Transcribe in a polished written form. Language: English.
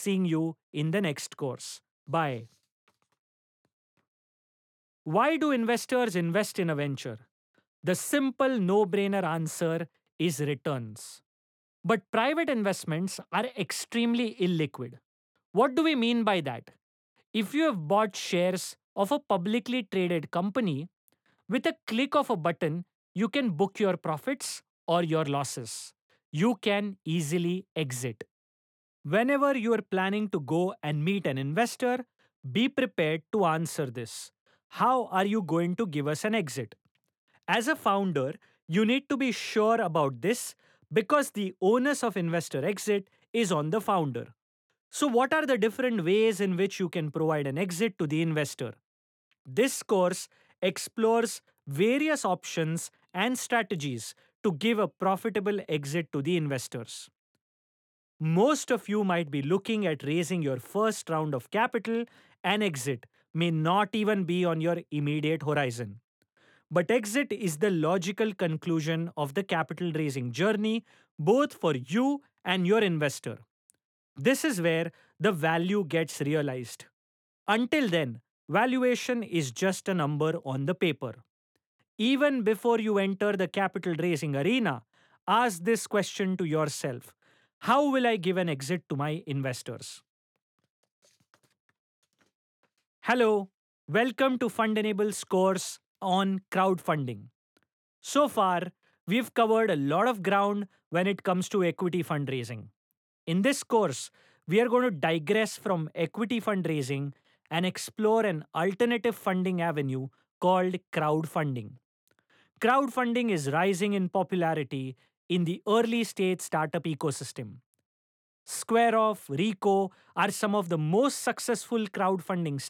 seeing you in the next course. Bye. Why do investors invest in a venture? The simple no brainer answer is returns. But private investments are extremely illiquid. What do we mean by that? If you have bought shares of a publicly traded company, with a click of a button, you can book your profits or your losses. You can easily exit. Whenever you are planning to go and meet an investor, be prepared to answer this. How are you going to give us an exit? As a founder, you need to be sure about this because the onus of investor exit is on the founder. So, what are the different ways in which you can provide an exit to the investor? This course explores various options and strategies to give a profitable exit to the investors. Most of you might be looking at raising your first round of capital, and exit may not even be on your immediate horizon. But exit is the logical conclusion of the capital raising journey, both for you and your investor. This is where the value gets realized. Until then, valuation is just a number on the paper. Even before you enter the capital raising arena, ask this question to yourself: how will I give an exit to my investors? Hello, welcome to Fund Enable's course on crowdfunding. So far, we've covered a lot of ground when it comes to equity fundraising. In this course, we are going to digress from equity fundraising and explore an alternative funding avenue called crowdfunding. Crowdfunding is rising in popularity in the early stage startup ecosystem. Square Off, Rico are some of the most successful crowdfunding